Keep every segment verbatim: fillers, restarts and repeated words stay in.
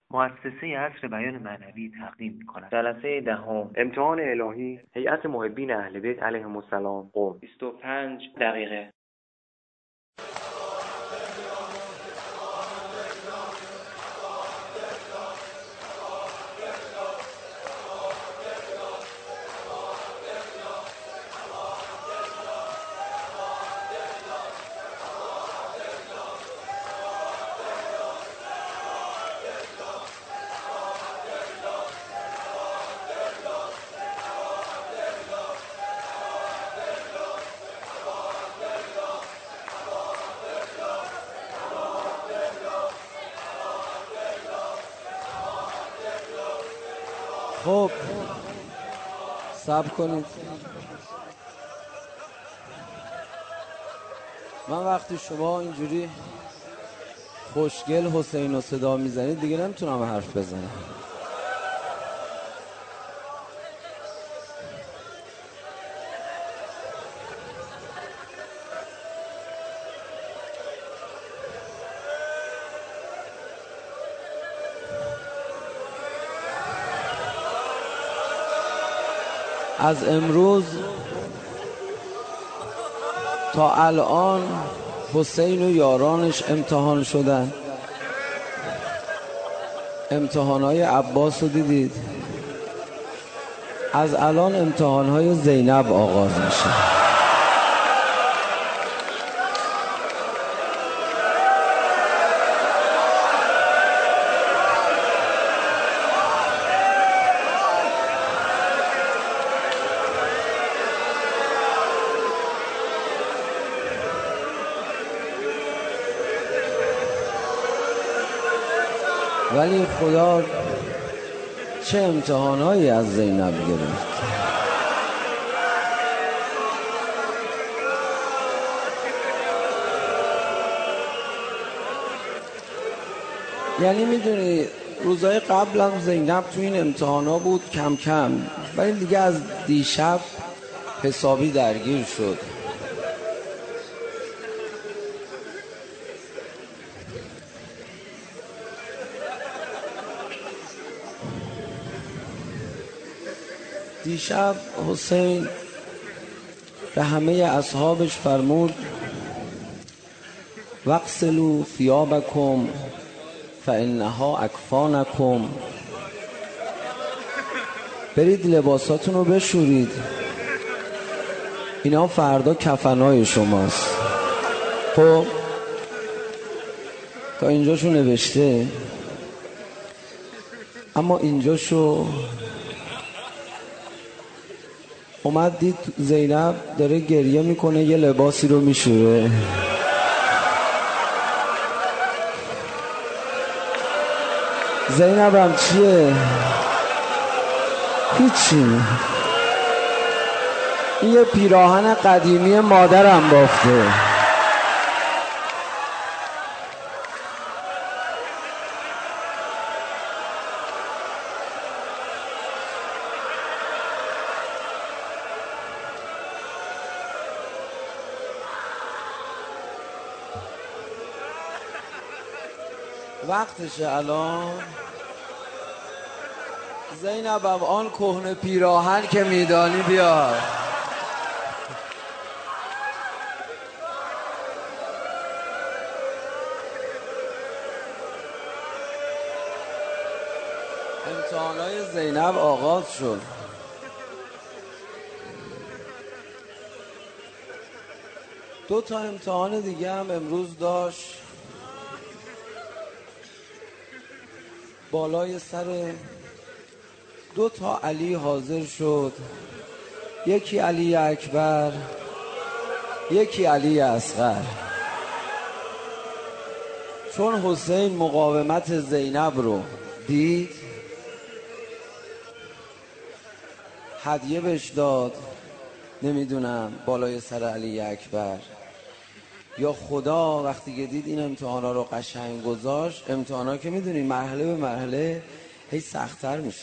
مؤسسه عصر بیان معنوی تقدیم می‌کند. جلسه دهم، امتحان الهی، هیئت محبین اهل بیت علیهم السلام، قم. بیست و پنج دقیقه. خب صبر کنید. من وقتی شما اینجوری خوشگل حسین و صدا میزنید دیگه نمیتونم حرف بزنم. از امروز تا الان حسین و یارانش امتحان شدن. امتحانهای عباس رو دیدید، از الان امتحانهای زینب آغاز میشه. ولی خدا چه امتحانایی از زینب گرفت. یعنی میدونی روزهای قبلم زینب تو این امتحانا بود کم کم، ولی دیگه از دیشب حسابی درگیر شد. دیشب حسین به همه اصحابش فرمود وغسلوا ثیابکم فانها اکفانکم، برید لباساتون رو بشورید، اینا فردا کفنای شماست. خب تا اینجاشو نوشته، اما اینجاشو اومد دید زینب داره گریه میکنه، یه لباسی رو میشوره. زینبم چیه؟ هیچی. این یه پیراهن قدیمی مادرم بافته. وقتشه الان. زینبم آن کهنه پیراهن که میدانی بیار. امتحانای زینب آغاز شد. دو تا امتحان دیگه هم امروز داشت. بالای سر دو تا علی حاضر شد، یکی علی اکبر، یکی علی اصغر. چون حسین مقاومت زینب رو دید، هدیه بهش داد، نمیدونم بالای سر علی اکبر یا خدا وقتی که دید این امتحانا رو قشنگ گذاشت. امتحانا که میدونی مرحله به مرحله هی سخت‌تر میشه.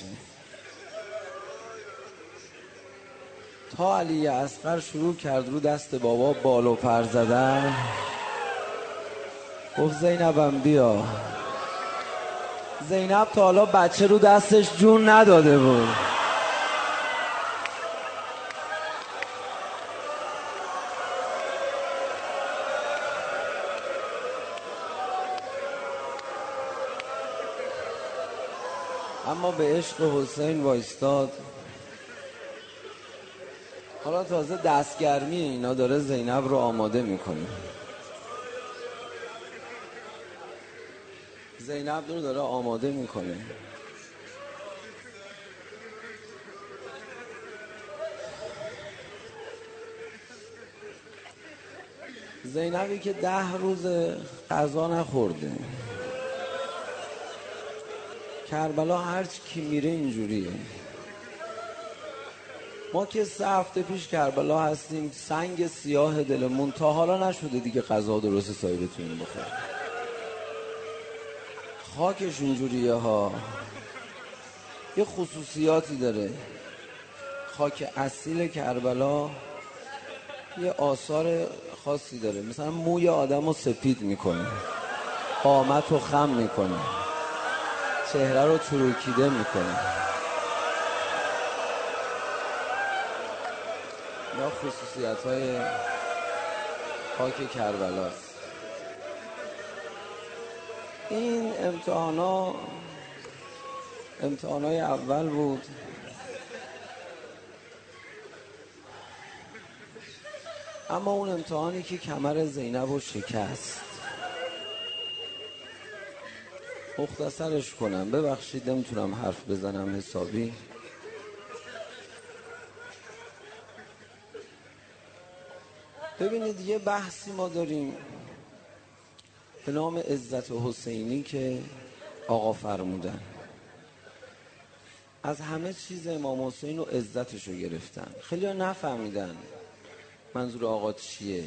تا علی اصغر شروع کرد رو دست بابا بال و پر زدن، گفت زینبم بیا. زینب تا حالا بچه رو دستش جون نداده بود. اما به عشق حسین وایستاد. حالا تازه دستگرمی اینا داره زینب رو آماده میکنه. زینب رو داره آماده میکنه. زینبی که ده روز غذا نخورده. کربلا هرچی کی میره اینجوریه. ما که سه هفته پیش کربلا هستیم، سنگ سیاه دلمون تا حالا نشده دیگه غذا درست حسابی بتونیم بخوریم. خاکش اینجوریه ها. یه خصوصیاتی داره خاک اصیل کربلا، یه آثار خاصی داره. مثلا موی آدم رو سفید میکنه، قامت رو خم میکنه، چهره رو چروکیده میکنه. یا خصوصیت های خاک کربلاست. این امتحانا امتحانای اول بود. اما اون امتحانی که کمر زینب رو شکست، مختصرش کنم، ببخشید نمیتونم حرف بزنم حسابی. ببینید یه بحثی ما داریم به نام عزت حسینی که آقا فرمودن. از همه چیز امام حسین و عزتش رو گرفتن. خیلی ها نفهمیدن منظور آقا چیه.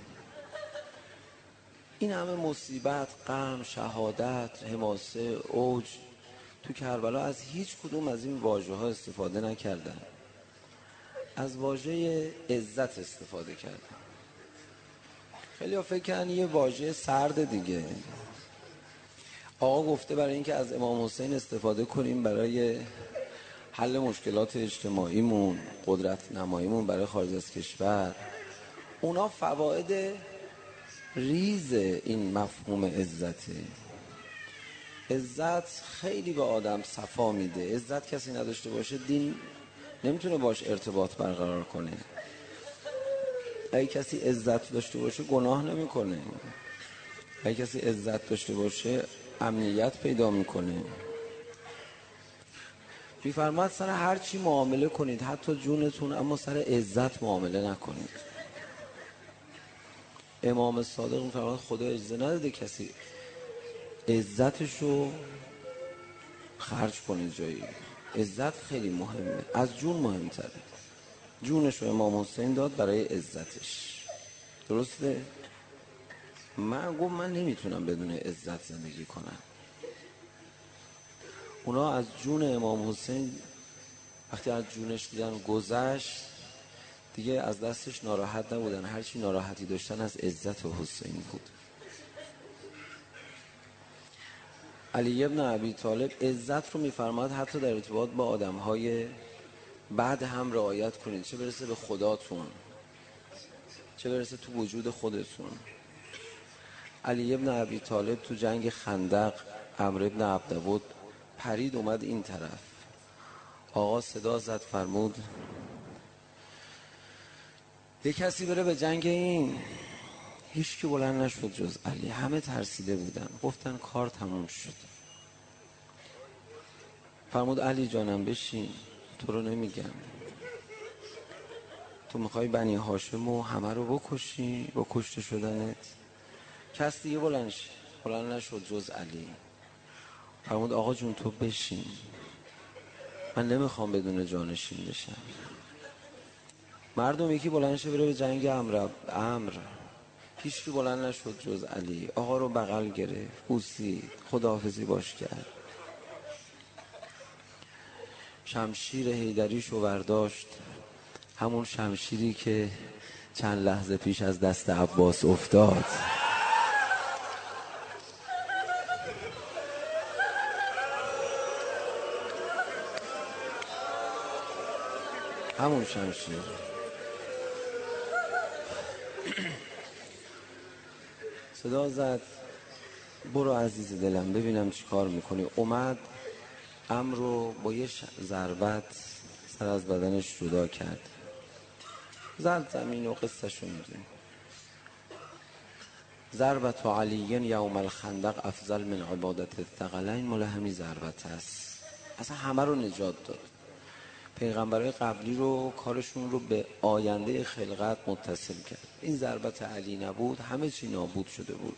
این همه مصیبت، غم، شهادت، حماسه، اوج تو کربلا از هیچ کدوم از این واژه ها استفاده نکردن. از واژه عزت استفاده کردن. خیلی ها فکر کردن یه واژه سرد دیگه. آقا گفته برای اینکه از امام حسین استفاده کنیم برای حل مشکلات اجتماعیمون، قدرت نماییمون برای خارج از کشور. اونا فواید ریز این مفهوم عزته. عزت خیلی به آدم صفا میده. عزت کسی نداشته باشه دین نمیتونه باش ارتباط برقرار کنه. اگه کسی عزت داشته باشه گناه نمیکنه. اگه کسی عزت داشته باشه امنیت پیدا میکنه. میفرماد سر هر چی معامله کنید، حتی جونتون، اما سر عزت معامله نکنید. امام صادق میفرماد خدا اجازه نداده کسی عزتشو خرج کنه جایی. عزت خیلی مهمه، از جون مهمتره. جونشو امام حسین داد برای عزتش. درسته؟ من گفت من نمیتونم بدون عزت زندگی کنم. اونا از جون امام حسین وقتی از جونش دیدن گذشت دیگه از دستش ناراحت نبودن. هرچی ناراحتی داشتن از عزت حسین بود. علی ابن ابی طالب عزت رو میفرماد حتی در ارتباط با آدم‌های بعد هم رعایت کنید، چه برسه به خداتون، چه برسه تو وجود خودتون. علی ابن ابی طالب تو جنگ خندق عمرو ابن عبدود پرید اومد این طرف. آقا صدا زد فرمود یه کسی بره به جنگ این. هیچ کی بلند نشد جز علی. همه ترسیده بودن. گفتن کار تموم شد. فرمود علی جانم بشین، تو رو نمیگم. تو میخوای بنی هاشم و همه رو بکشی با کشته شدنت. کس دیگه بلند شه. بلند نشد جز علی. فرمود آقا جون تو بشین، من نمیخوام بدون جانشین بشم. مردم یکی بلند شه بره به جنگ امر امر هیچ کی بلند نشد جز علی. آقا رو بغل گرفت، بوسید، خداحافظی باش کرد. شمشیر حیدریشو برداشت، همون شمشیری که چند لحظه پیش از دست عباس افتاد. همون شمشیر. صدا زد برو عزیز دلم ببینم چی کار میکنی. اومد عمرو رو با یه ضربت سر از بدنش جدا کرد، زد زمین و قصه‌شو میدونی. ضربت علی یوم الخندق افضل من عبادت الثقلین، مال همین ضربت است. اصلا همه رو نجات داد. پیغمبرای قبلی رو کارشون رو به آینده خلقت متصل کرد. این ضربت علی نبود همه چی نابود شده بود.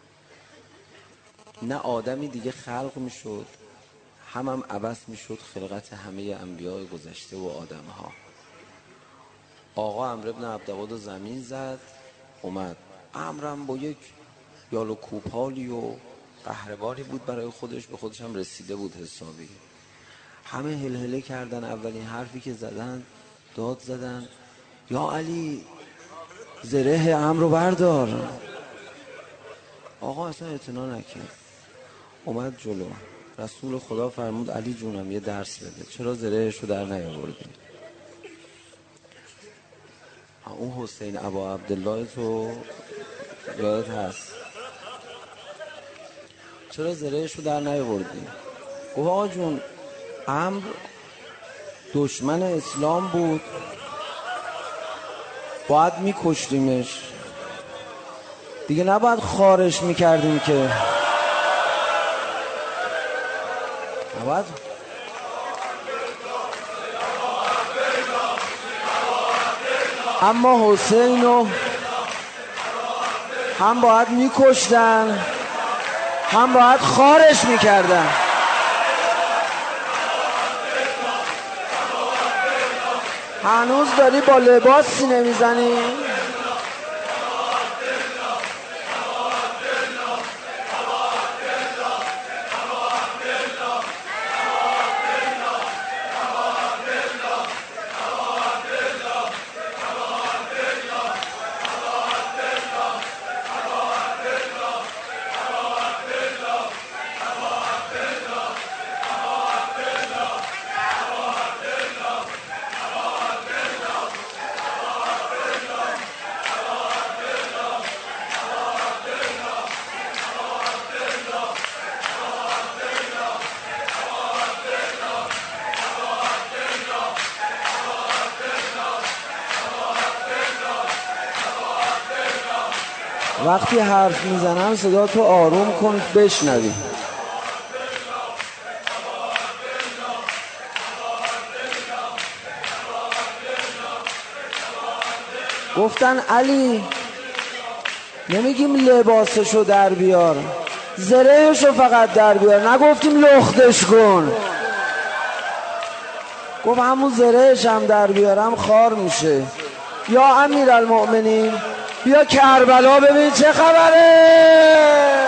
نه آدمی دیگه خلق میشد، هم هم عبث میشد خلقت همه انبیاء گذشته و آدم ها. آقا عمرو بن عبدود زمین زد، اومد. عمرم با یک یال و کوپالی و قهرباری بود برای خودش، به خودش هم رسیده بود حسابی. همه هلهله کردن. اولین حرفی که زدن داد زدن یا علی زره عمرو بردار. آقا اصلا اعتنا نکرد، اومد جلو. رسول خدا فرمود علی جونم یه درس بده، چرا زرهشو در نیاوردی؟ اون حسین ابا عبدالله تو یادت هست، چرا زرهشو در نیاوردی؟ گفت آقا جون عمرو دشمن اسلام بود، باید میکشتیمش دیگه، نباید خارش میکردیم که، نباید. اما حسینو هم باید میکشتن هم باید خارش میکردن. هنوز داری با لباس سینه میزنی؟ وقتی حرف میزنم صدا تو آروم کن بشنوی. گفتن علی نمیگیم لباسشو در بیار، زرهشو فقط در بیار، نگفتیم لختش کن. گفت همون زرهش هم در بیارم خار میشه. یا امیرالمؤمنین بیا کربلا ببین چه خبره.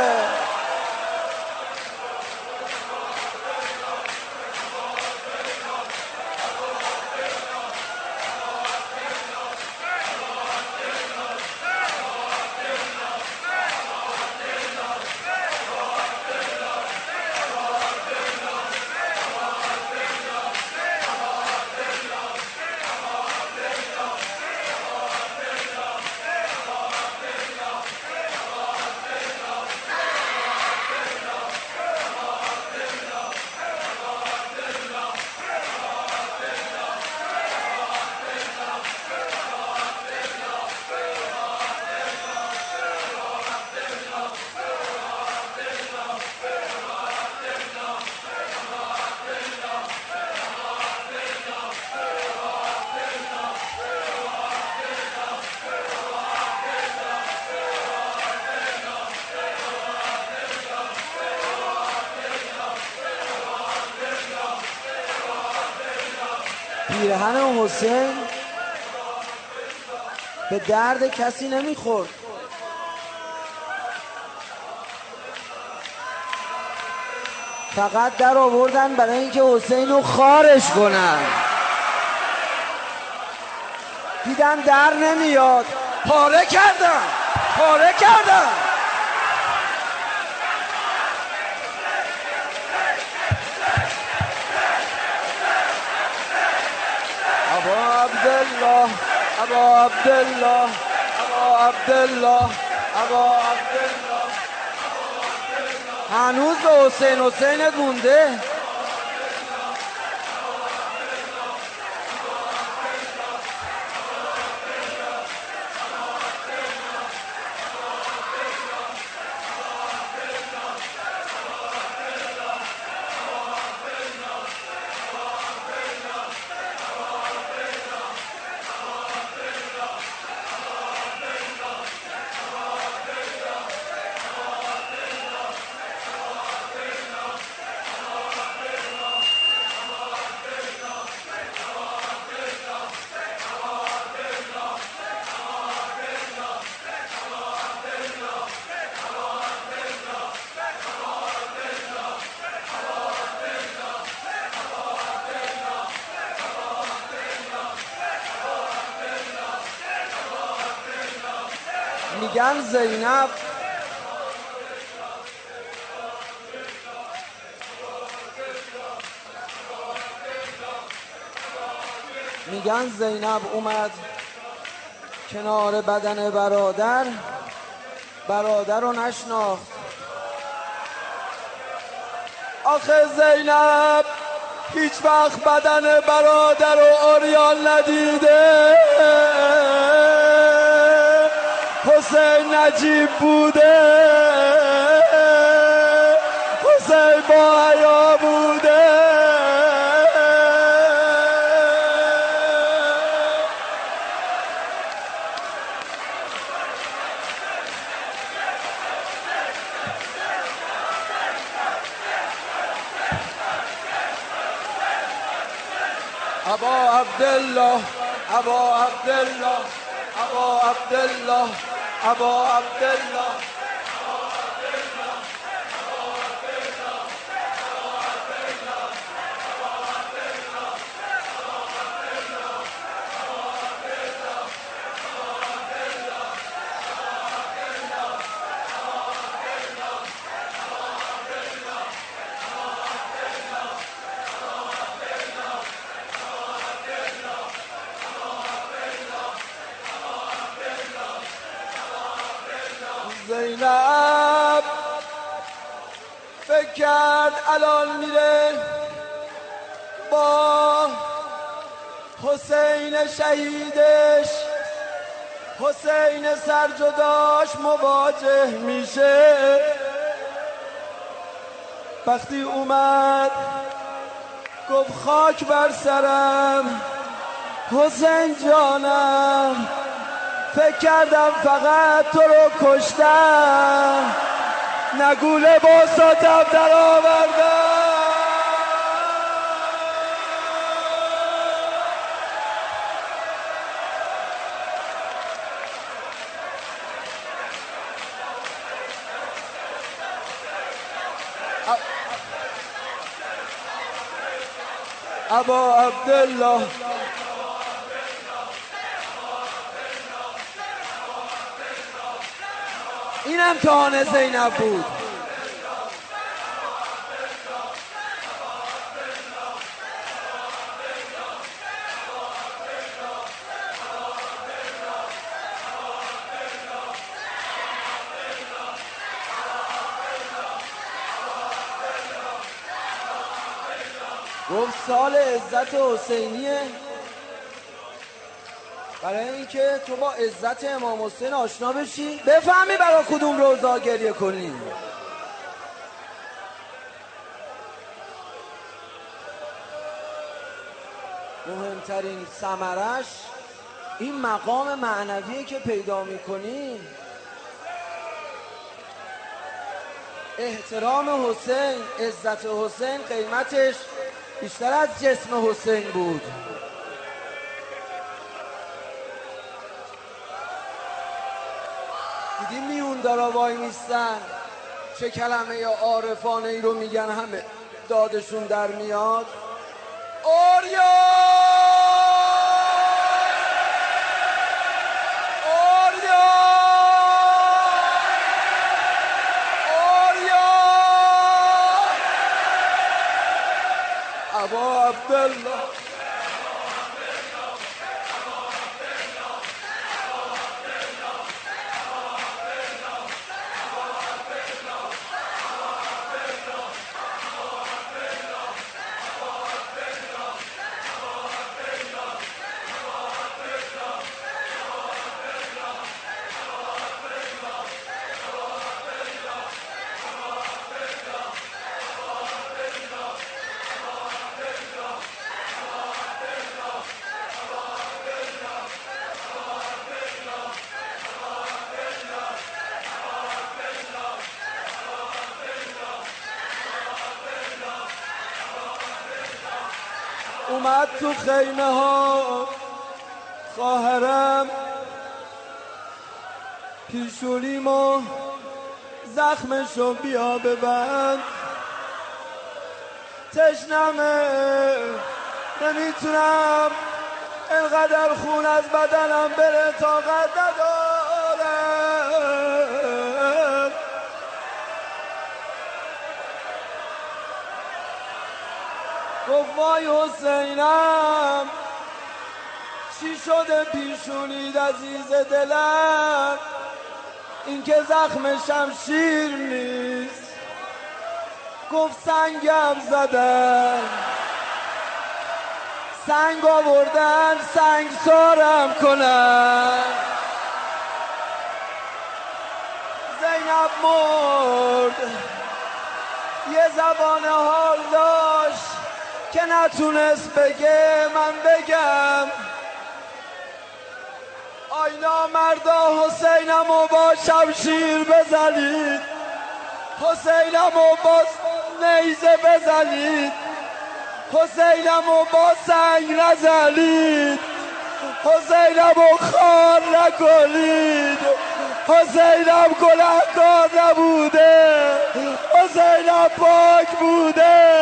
پیرهن حسین به درد کسی نمیخورد. فقط در آوردن برای اینکه حسین رو خارش کنن. دیدن در نمیاد، پاره کردن پاره کردن ابا عبدالله ابا عبدالله ابا عبدالله ابا عبدالله. هنوز به حسین حسینت مونده. میگن زینب میگن زینب اومد کنار بدن برادر، برادر رو نشناخت. آخه زینب هیچ وقت بدن برادر رو عریان ندیده. حسین نجیب بوده، حسین با حیا بوده. ابا عبدالله ابا عبدالله ابا عبدالله ابا عبدالله. زینب فکر کرد الان میره با حسین شهیدش، حسین سرجداش مواجه میشه. وقتی اومد گفت خاک بر سرم حسین جانم، فکر کردم فقط تو رو کشتم، نگو لباساتم در آوردم. ابا عبدالله این امتحان زینب بود. گفت سال عزت حسینیه، برای اینکه تو با عزت امام حسین آشنا بشی، بفهمی برای کدوم روزا گریه کنی. مهمترین ثمرش این مقام معنویه که پیدا میکنی. احترام حسین، عزت حسین قیمتش بیشتر از جسم حسین بود. دیدی میون دارا وای میستن چه کلمه یا عارفانه ای رو میگن، همه دادشون در میاد. آریا آریا آریا ابا عبدالله اومد تو خیمه ها خواهرم، پیشونیمو زخمشو بیا ببند، تشنمه نمیتونم انقدر خون از بدنم بره، طاقت ندارم. گفت وای حسینم چی شده پیشونید عزیز دلم، این که زخم شمشیر نیست. گفت سنگم زدن، سنگ آوردن سنگ سارم کنن. زینب مرد یه زبان حال داشت که نتونست بگه من بگم. آینا مردا حسینمو با شمشیر بزنید، حسینمو با نیزه بزنید، حسینمو با سنگ نزنید، حسینمو خار نکنید. حسینم گناهکار نبوده، حسینم پاک بوده.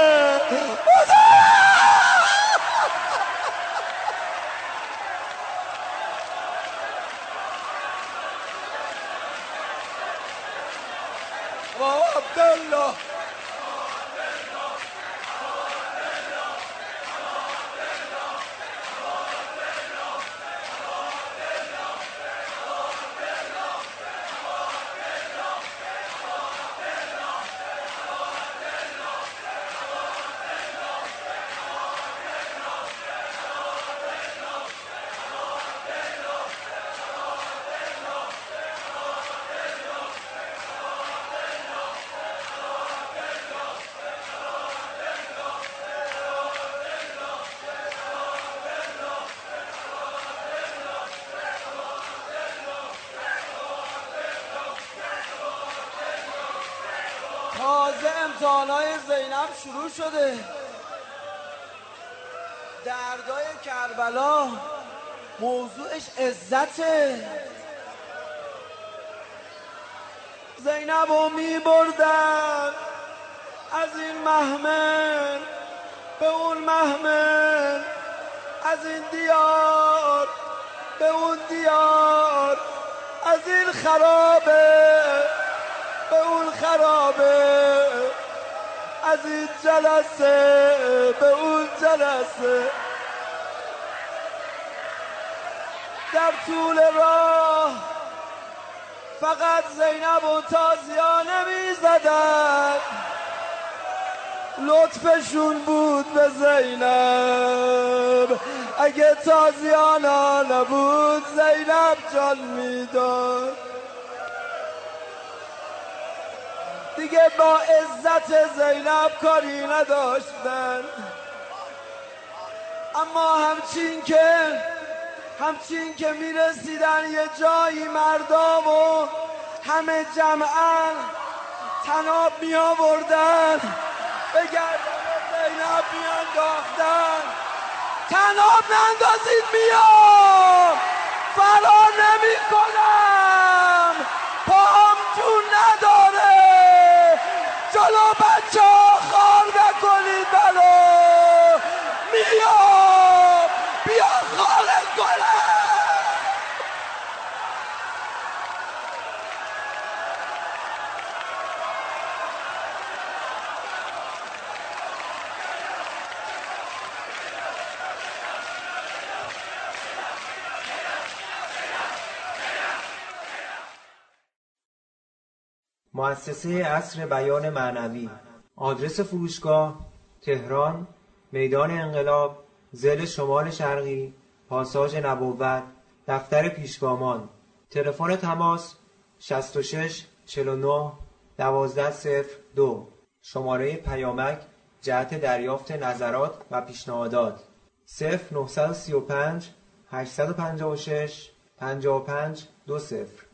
و عبدالله تازه امتحانای زینب شروع شده. دردای کربلا موضوعش عزته. زینبو می بردن از این محمل به اون محمل، از این دیار به اون دیار، از این خرابه به اون خرابه، از این جلسه به اون جلسه. در طول راه فقط زینب و تازیا نمی زدن، لطفشون بود به زینب. اگه تازیانا نبود زینب جان میداد. دیگه با عزت زینب کاری نداشتن. اما همچین که همچین که میرسیدن یه جایی مردا و همه جمعا طناب می آوردن به گردن زینب می انداختن. طناب نندازید میام، فرار نمی کنم، پاهم جون نداره، جلو بچه ها خار نکنید منو، میام بیا خارج کنم. مؤسسه عصر بیان معنوی. آدرس فروشگاه: تهران، میدان انقلاب، ضلع شمال شرقی، پاساژ نبوت، دفتر پیشگامان. تلفن تماس: شصت و شش چهل و نه دوازده صفر دو. شماره پیامک جهت دریافت نظرات و پیشنهادات: صفر نه سه پنج هشت پنج شش پنج پنج دو صفر.